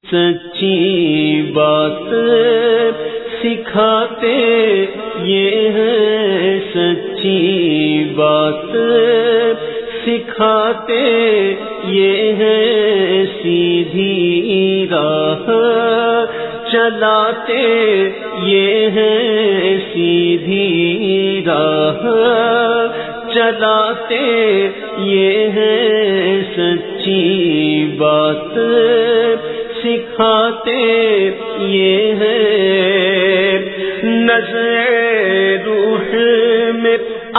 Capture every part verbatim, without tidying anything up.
سچی بات سکھاتے یہ ہیں، سچی بات سکھاتے یہ ہیں، سیدھی راہ چلاتے یہ ہیں، سیدھی راہ چلاتے یہ ہیں، سچی بات سکھاتے یہ ہیں، نظر روح میں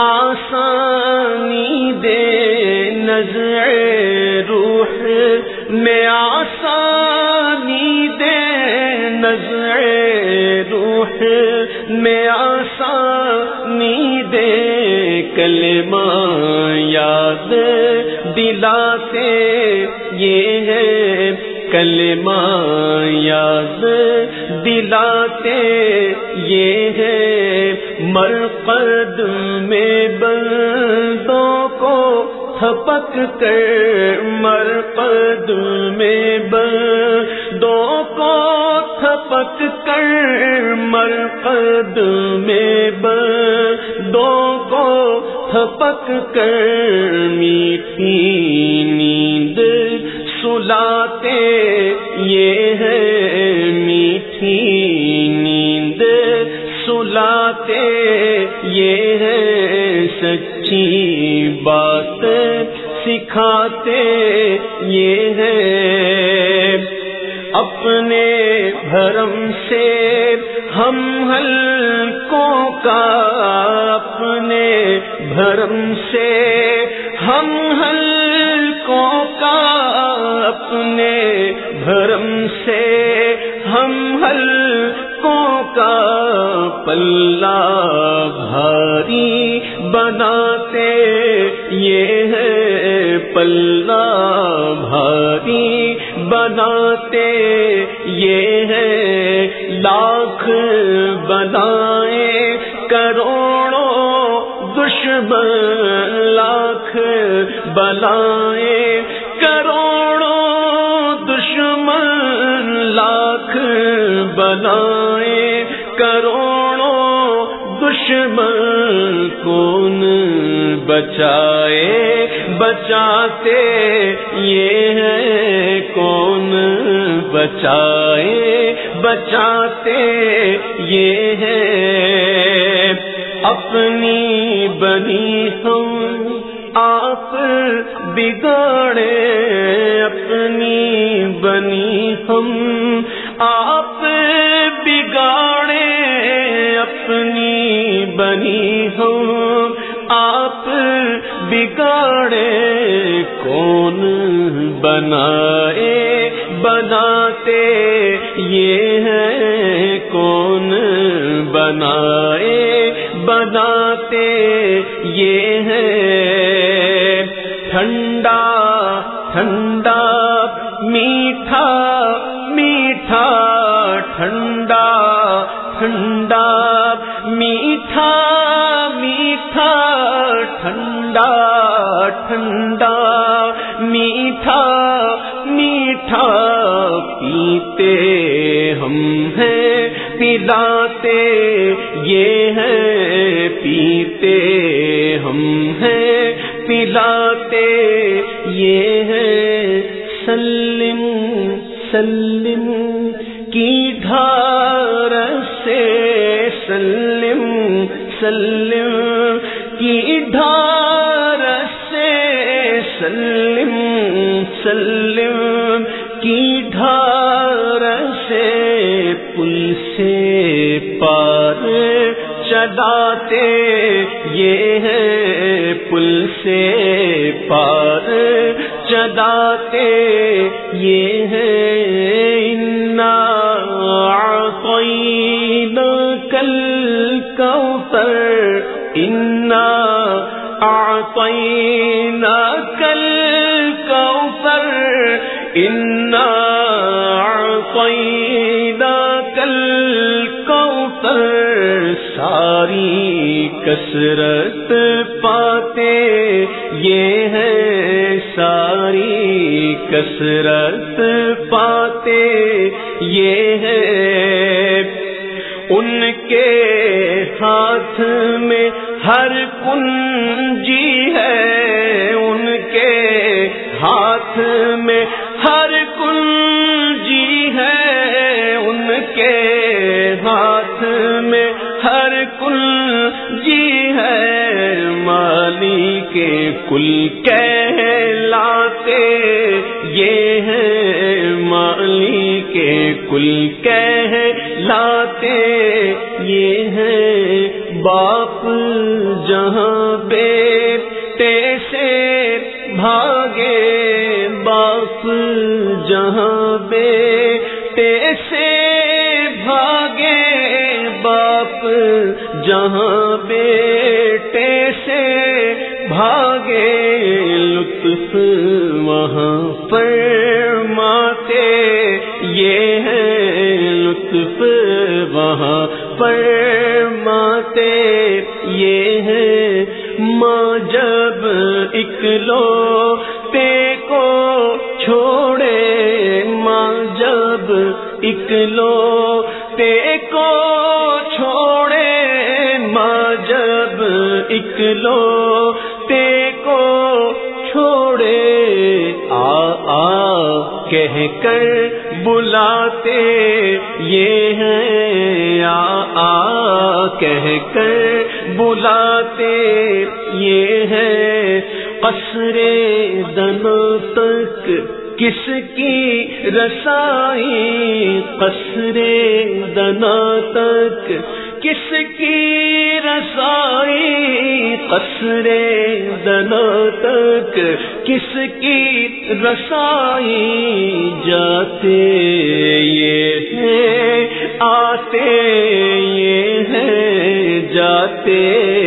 آسانی دے، نظر روح میں آسانی دے، نظر روح میں آسانی دے، کلمہ یاد دلاتے یہ ہے، کلمہ یاد دلاتے یہ ہے، مرقد میں بندوں کو تھپک کر، مرقد میں بندوں کو تھپک کر، مرقد میں بندوں کو تھپک کر، میٹھی نیند سلاتے یہ ہے، میٹھی نیند سلاتے یہ ہے، سچی بات سکھاتے یہ ہے، اپنے بھرم سے ہم ہلکوں کا، اپنے بھرم سے ہم ہلکوں کا، اپنے بھرم سے ہم ہلکوں کا، پلہ بھاری بناتے یہ ہے، پلہ بھاری بناتے یہ ہے، لاکھ بنائے کروڑوں دشمن، لاکھ بنائے کروڑوں دشمن، لاکھ بنائے کروڑوں دشمن، کون بچائے بچاتے یہ ہے، کون بچائے بچاتے یہ ہے، اپنی بنی ہم آپ بگاڑے، اپنی بنی ہم آپ بگاڑے، اپنی بنی ہم آپ بگاڑے، کون بنائے بناتے یہ ہے، کون بنائے بناتے یہ ہے، ٹھنڈا ٹھنڈا میٹھا میٹھا، ٹھنڈا ٹھنڈا میٹھا میٹھا، ٹھنڈا ٹھنڈا میٹھا میٹھا، پیتے ہم ہیں پلاتے یہ ہے، پیتے ہم ہیں پلاتے یہ ہے، سلم سلم کی دھار سے، سلم سلم کی دھار سے، سلم سلم کی دھار سے، پل سے پار چلاتے یہ ہے، پل سے پار چلاتے یہ ہے، انا اعطیناک الکوثر، انا اعطیناک الکوثر، انا اعطیناک الکوثر، ساری کثرت پاتے یہ ہے، ساری کثرت پاتے کل کہلاتے یہ ہیں، مالی کے کل کہلاتے یہ ہیں، باپ جہاں بیٹے سے بھاگے، باپ جہاں بیٹے سے بھاگے، باپ جہاں بیٹے سے بھاگے، لطف وہاں فرماتے یہ ہے، لطف وہاں فرماتے یہ ہے، ماں جب اکلوتے کو چھوڑے، ماں جب اکلوتے کو چھوڑے، ماں جب اکلوتے کو چھوڑے، آ آ کہہ کر بلاتے یہ ہیں، آ آ کہہ کر بلاتے یہ ہے، قصر دنا تک کس کی رسائی، قصر دنا تک کس کی رسائی، قصر دنا تک کس کی رسائی، جاتے یہ ہیں آتے یہ ہیں، جاتے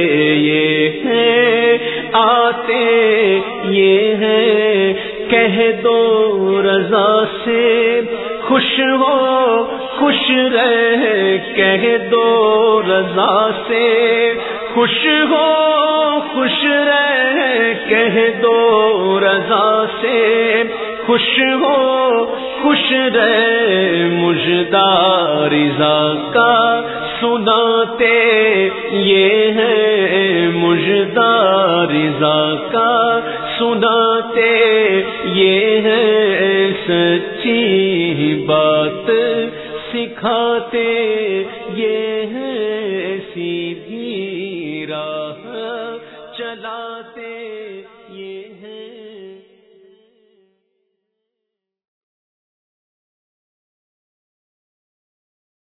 یہ ہیں آتے یہ ہیں، کہہ دو رضا سے خوش ہو خوش رہ، کہہ دو رضا سے خوش ہو خوش رہ، کہہ دو رضا سے خوش ہو خوش رہ، مژدہ رضا کا سناتے یہ ہے، مژدہ رضا کا سناتے یہ ہے، سچی بات سکھاتے یہ ہے، سیدھی راہ چلاتے